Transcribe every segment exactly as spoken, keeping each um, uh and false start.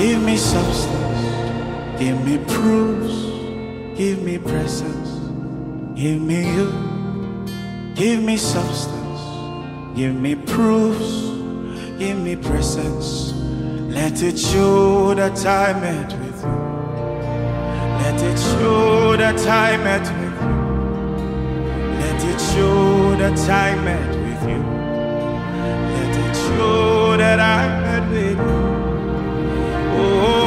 Give me substance, give me proofs, give me presence, give me you. Give me substance, give me proofs, give me presence. Let it show that I met with you. Let it show that I met with you. Let it show that I met with you. Let it show that I met with you. Oh.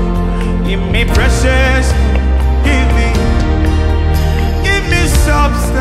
Give me presence, give me, give me substance.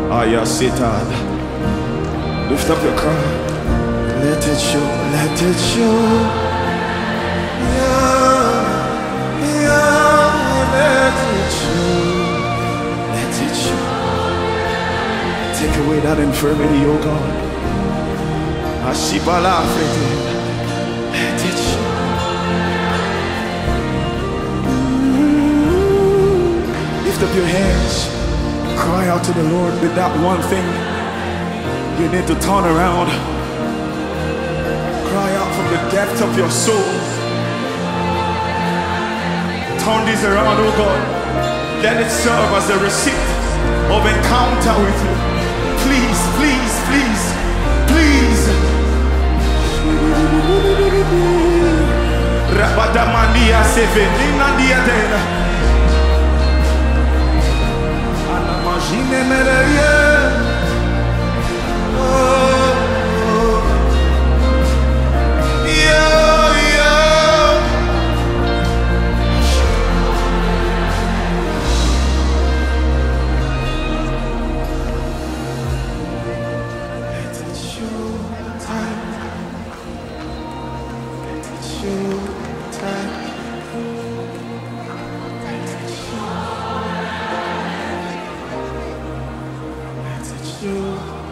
Aya Satan. Lift up your cry. Let it show, let it show. Yeah, yeah, let it show. Let it show. Take away that infirmity, oh God. Ashibala Afrite. Let it show. Lift up your hands. Cry out to the Lord with that one thing. You need to turn around. Cry out from the depth of your soul. Turn this around, oh God. Let it serve as a receipt of encounter with you. Please, please, please, please. Rabadamandia Sevenina Diadena. Anamagine Mereie. You